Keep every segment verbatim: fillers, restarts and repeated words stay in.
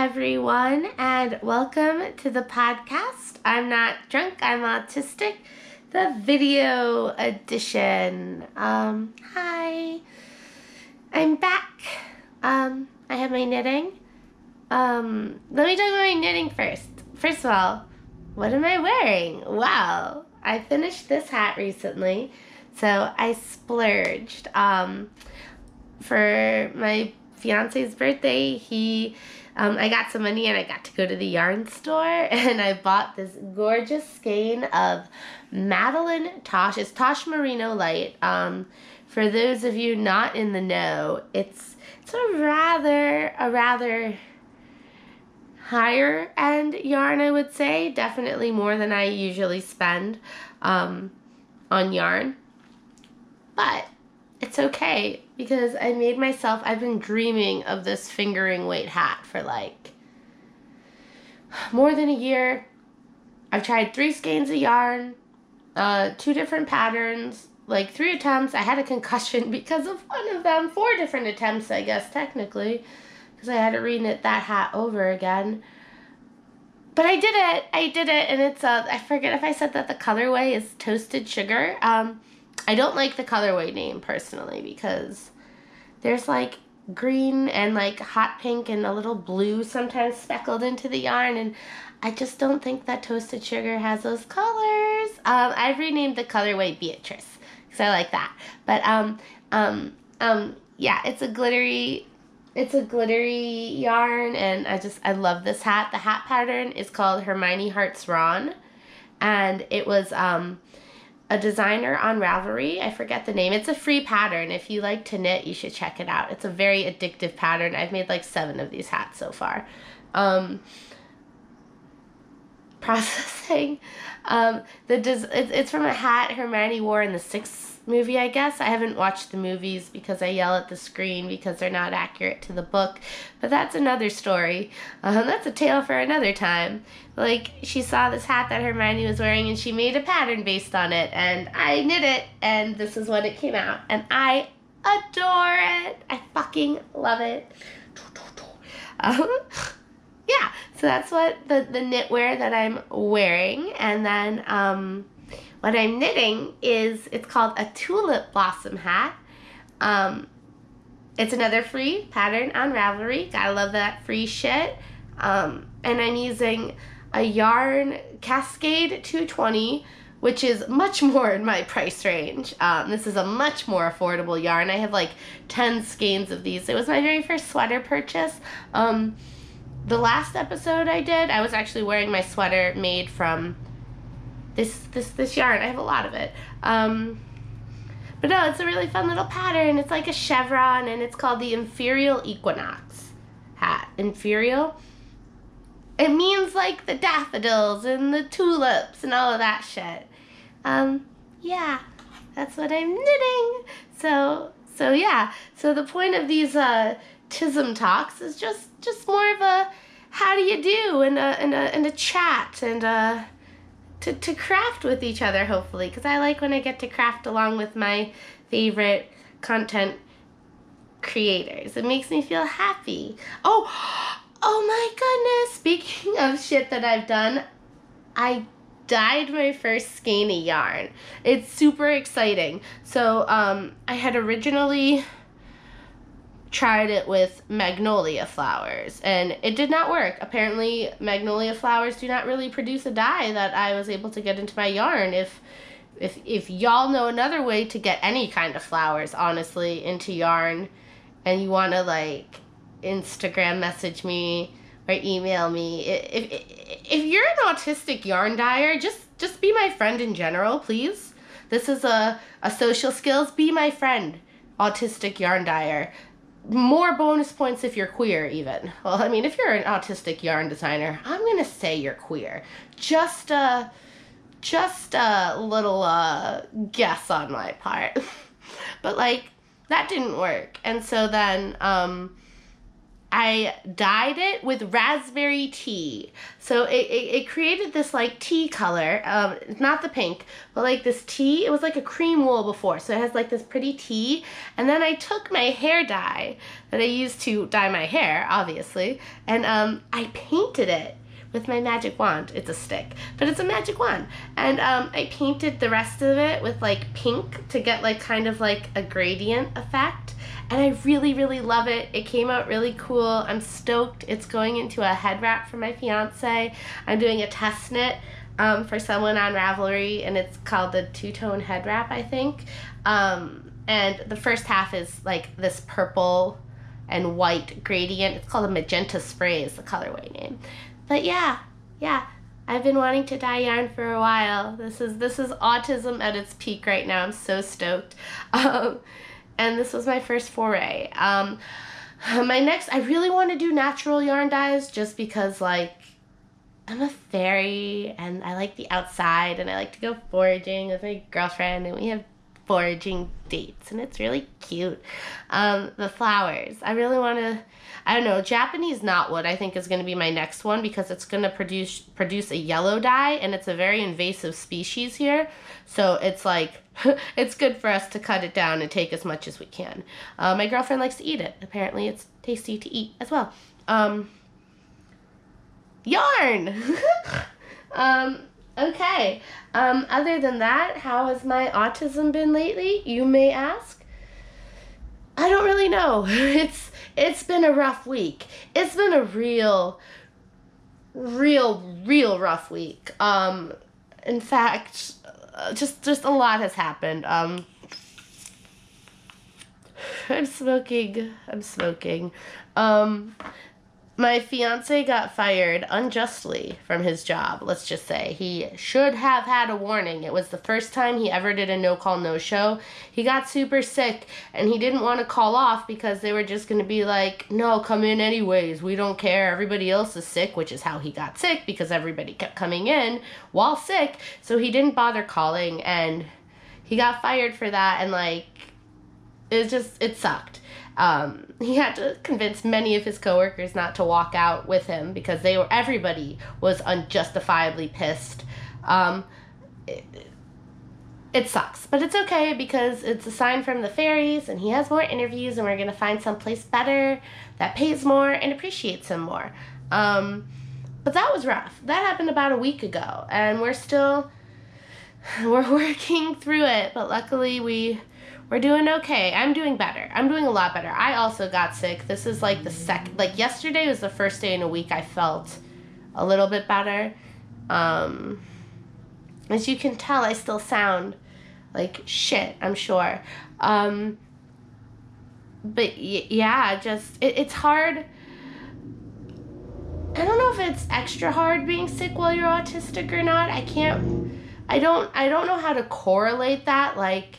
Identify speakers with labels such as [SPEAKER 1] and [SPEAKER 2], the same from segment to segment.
[SPEAKER 1] everyone, and welcome to the podcast. I'm not drunk, I'm autistic, the video edition. Um, hi. I'm back. Um, I have my knitting. Um, let me talk about my knitting first. First of all, what am I wearing? Wow. I finished this hat recently, so I splurged. Um, for my fiance's birthday, he, um, I got some money and I got to go to the yarn store and I bought this gorgeous skein of Madeline Tosh. It's Tosh Merino Light. Um, for those of you not in the know, it's it's a rather a rather higher end yarn, I would say. Definitely more than I usually spend um, on yarn, but it's okay because I made myself, I've been dreaming of this fingering weight hat for like more than a year. I've tried three skeins of yarn, uh, two different patterns, like three attempts. I had a concussion because of one of them. Four different attempts, I guess, technically, because I had to reknit that hat over again. But I did it. I did it, and it's, uh, I forget if I said that the colorway is Toasted Sugar. Um, I don't like the colorway name personally because there's like green and like hot pink and a little blue sometimes speckled into the yarn, and I just don't think that Toasted Sugar has those colors. Um, I've renamed the colorway Beatrice because I like that. But um, um, um, yeah, it's a glittery, it's a glittery yarn, and I just I love this hat. The hat pattern is called Hermione Hearts Ron, and it was um. a designer on Ravelry. I forget the name. It's a free pattern. If you like to knit, you should check it out. It's a very addictive pattern. I've made like seven of these hats so far. Um, processing. Um, the des- it's, it's from a hat Hermione wore in the sixth movie, I guess. I haven't watched the movies because I yell at the screen because they're not accurate to the book. But that's another story. Um, that's a tale for another time. Like, she saw this hat that Hermione was wearing and she made a pattern based on it. And I knit it, and this is what it came out. And I adore it. I fucking love it. Um, yeah, so that's what the, the knitwear that I'm wearing. And then um, what I'm knitting is, it's called a Tulip Blossom hat. Um, it's another free pattern on Ravelry. Gotta love that free shit. Um, and I'm using a yarn Cascade two twenty, which is much more in my price range. Um, this is a much more affordable yarn. I have like ten skeins of these. It was my very first sweater purchase. Um, the last episode I did, I was actually wearing my sweater made from this this this yarn. I have a lot of it. Um, but no, it's a really fun little pattern. It's like a chevron, and it's called the Imperial Equinox hat. Imperial? It means like the daffodils and the tulips and all of that shit. Um, yeah, that's what I'm knitting. So, so yeah. So the point of these uh, Tism talks is just, just more of a how do you do and a and a and a chat and a to to craft with each other, hopefully, because I like when I get to craft along with my favorite content creators. It makes me feel happy. Oh. Oh my goodness, speaking of shit that I've done, I dyed my first skein of yarn. It's super exciting. So um, I had originally tried it with magnolia flowers, and it did not work. Apparently, magnolia flowers do not really produce a dye that I was able to get into my yarn. If if if y'all know another way to get any kind of flowers, honestly, into yarn, and you want to like Instagram message me or email me. If, if if you're an autistic yarn dyer, just just be my friend in general, please. This is a, a social skills. Be my friend, autistic yarn dyer. More bonus points if you're queer, even. Well, I mean, if you're an autistic yarn designer, I'm gonna say you're queer. Just a just a little uh, guess on my part. But like that didn't work, and so then um. I dyed it with raspberry tea. So it, it, it created this like tea color, um, not the pink, but like this tea. It was like a cream wool before, so it has like this pretty tea. And then I took my hair dye that I used to dye my hair, obviously, and um, I painted it with my magic wand. It's a stick, but it's a magic wand. And um, I painted the rest of it with like pink to get like kind of like a gradient effect. And I really, really love it. It came out really cool. I'm stoked. It's going into a head wrap for my fiance. I'm doing a test knit um, for someone on Ravelry, and it's called the two-tone head wrap, I think. Um, and the first half is like this purple and white gradient. It's called a magenta spray is the colorway name. But yeah, yeah. I've been wanting to dye yarn for a while. This is this is autism at its peak right now. I'm so stoked. Um, And this was my first foray. Um, my next, I really want to do natural yarn dyes just because, like, I'm a fairy and I like the outside and I like to go foraging with my girlfriend and we have foraging dates and it's really cute. Um, the flowers, I really want to, I don't know, Japanese knotwood I think is going to be my next one because it's going to produce produce a yellow dye and it's a very invasive species here. So it's like, it's good for us to cut it down and take as much as we can. Uh, my girlfriend likes to eat it. Apparently it's tasty to eat as well. Um, yarn! um, okay. Um, other than that, how has my autism been lately, you may ask? I don't really know. It's it's been a rough week. It's been a real, real, real rough week. Um, in fact, uh, just just a lot has happened. Um, I'm smoking. I'm smoking. Um, my fiance got fired unjustly from his job, let's just say. He should have had a warning. It was the first time he ever did a no-call, no-show. He got super sick, and he didn't want to call off because they were just going to be like, no, come in anyways. We don't care. Everybody else is sick, which is how he got sick because everybody kept coming in while sick. So he didn't bother calling, and he got fired for that, and, like, it just, it sucked. Um, he had to convince many of his coworkers not to walk out with him because they were, everybody was unjustifiably pissed. Um, it, it sucks, but it's okay because it's a sign from the fairies and he has more interviews and we're going to find someplace better that pays more and appreciates him more. Um, but that was rough. That happened about a week ago and we're still, we're working through it, but luckily we... We're doing okay. I'm doing better. I'm doing a lot better. I also got sick. This is like the second, like yesterday was the first day in a week I felt a little bit better. Um, as you can tell, I still sound like shit, I'm sure. Um, but y- yeah, just, it, it's hard. I don't know if it's extra hard being sick while you're autistic or not. I can't, I don't, I don't know how to correlate that. Like,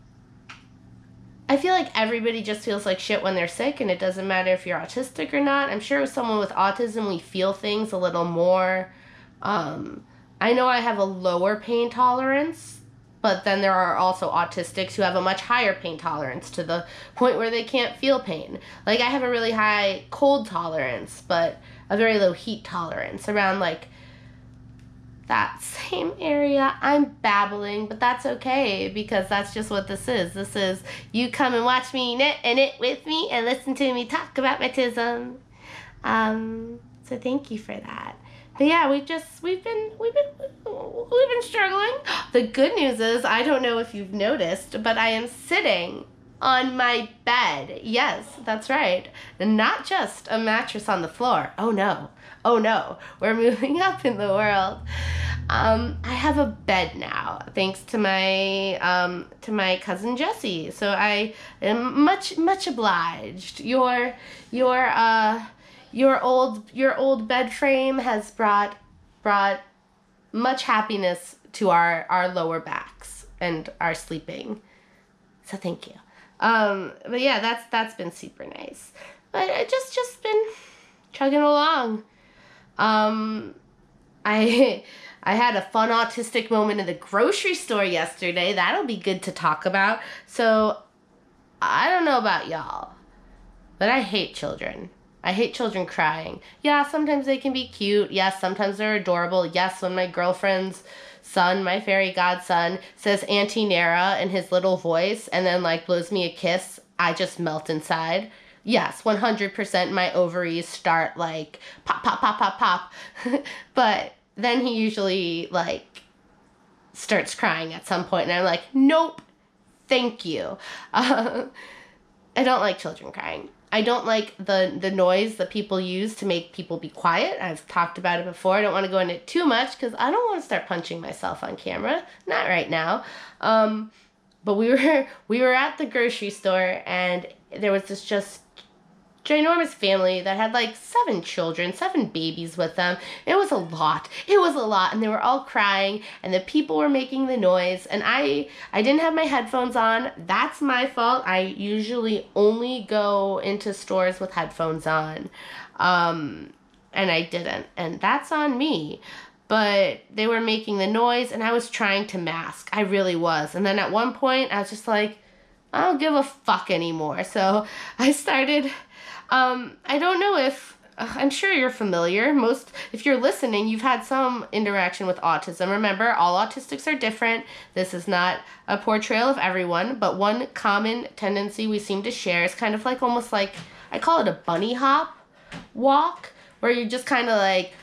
[SPEAKER 1] I feel like everybody just feels like shit when they're sick, and it doesn't matter if you're autistic or not. I'm sure with someone with autism, we feel things a little more. Um, I know I have a lower pain tolerance, but then there are also autistics who have a much higher pain tolerance to the point where they can't feel pain. Like, I have a really high cold tolerance, but a very low heat tolerance around, like, that same area. I'm babbling, but that's okay because that's just what this is. This is you come and watch me knit and knit with me and listen to me talk about my tism. Um, so thank you for that. But yeah, we just we've been we've been we've been struggling. The good news is I don't know if you've noticed, but I am sitting on my bed. Yes, that's right. And not just a mattress on the floor. Oh no. Oh no. We're moving up in the world. Um, I have a bed now, thanks to my um, to my cousin Jessie. So I am much much obliged. Your your uh your old your old bed frame has brought brought much happiness to our, our lower backs and our sleeping. So thank you. Um, but yeah, that's that's been super nice. But I just just been chugging along. Um, I I had a fun autistic moment in the grocery store yesterday. That'll be good to talk about. So I don't know about y'all, but I hate children. I hate children crying. Yeah, sometimes they can be cute. Yes, sometimes they're adorable. Yes, when my girlfriend's son, my fairy godson, says Auntie Nera in his little voice and then like blows me a kiss, I just melt inside. Yes, one hundred percent my ovaries start like pop, pop, pop, pop, pop. But then he usually like starts crying at some point and I'm like, nope, thank you. Uh, I don't like children crying. I don't like the, the noise that people use to make people be quiet. I've talked about it before. I don't want to go into it too much because I don't want to start punching myself on camera. Not right now. Um, but we were we were at the grocery store and there was this just ginormous family that had like seven children, seven babies with them. It was a lot. It was a lot. And they were all crying and the people were making the noise. And I, I didn't have my headphones on. That's my fault. I usually only go into stores with headphones on. Um, and I didn't. And that's on me. But they were making the noise and I was trying to mask. I really was. And then at one point I was just like, I don't give a fuck anymore. So I started... Um, I don't know if, uh, I'm sure you're familiar. Most, if you're listening, you've had some interaction with autism. Remember, all autistics are different. This is not a portrayal of everyone, but one common tendency we seem to share is kind of like, almost like, I call it a bunny hop walk, where you're just kind of like,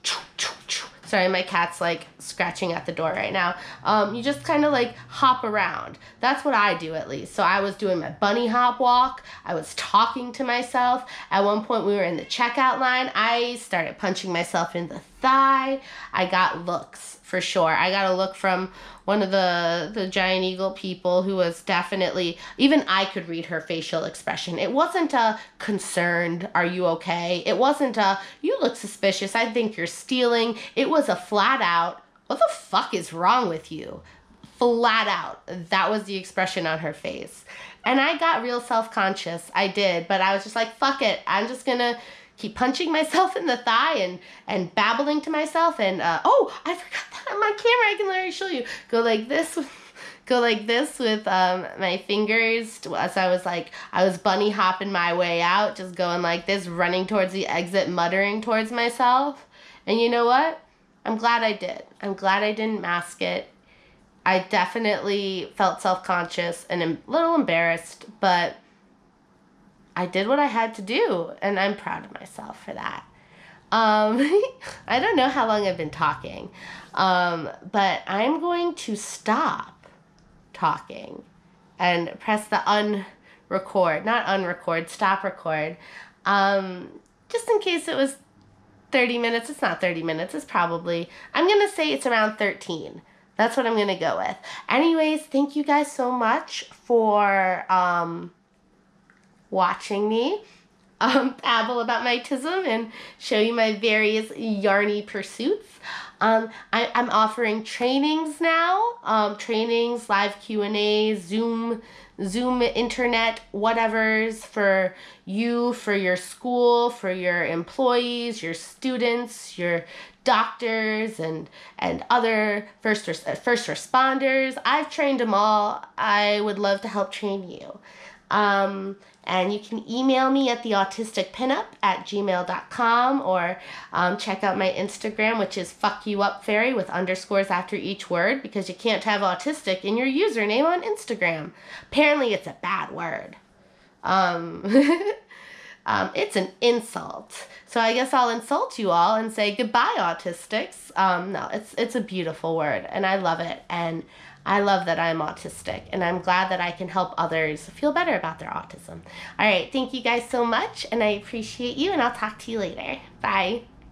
[SPEAKER 1] sorry, my cat's like scratching at the door right now. Um, you just kind of like hop around. That's what I do at least. So I was doing my bunny hop walk. I was talking to myself. At one point we were in the checkout line. I started punching myself in the thigh. I got looks for sure. I got a look from one of the, the Giant Eagle people who was definitely, even I could read her facial expression. It wasn't a concerned, are you okay? It wasn't a, you look suspicious, I think you're stealing. It was a flat out, what the fuck is wrong with you? Flat out. That was the expression on her face. And I got real self-conscious. I did, but I was just like, fuck it. I'm just gonna keep punching myself in the thigh and, and babbling to myself. And, uh, oh, I forgot that on my camera. I can literally show you. Go like this, with, go like this with um, my fingers. As I was like, I was bunny hopping my way out, just going like this, running towards the exit, muttering towards myself. And you know what? I'm glad I did. I'm glad I didn't mask it. I definitely felt self-conscious and a little embarrassed, but I did what I had to do, and I'm proud of myself for that. Um, I don't know how long I've been talking, um, but I'm going to stop talking and press the unrecord, not unrecord, stop record, um, just in case it was thirty minutes. It's not thirty minutes. It's probably, I'm going to say it's around thirteen. That's what I'm going to go with. Anyways, thank you guys so much for um, watching me um, babble about my autism and show you my various yarny pursuits. Um, I, I'm offering trainings now, um, trainings, live Q and A, Zoom, Zoom internet, whatevers for you, for your school, for your employees, your students, your doctors, and and other first res- first responders. I've trained them all. I would love to help train you. Um, and you can email me at the autistic pinup at gmail dot com or um, check out my Instagram, which is fuck you up fairy with underscores after each word, because you can't have autistic in your username on Instagram. Apparently it's a bad word. Um, um, it's an insult. So I guess I'll insult you all and say goodbye, autistics. Um, no, it's it's a beautiful word and I love it. And I love that I'm autistic, and I'm glad that I can help others feel better about their autism. All right, thank you guys so much, and I appreciate you, and I'll talk to you later. Bye.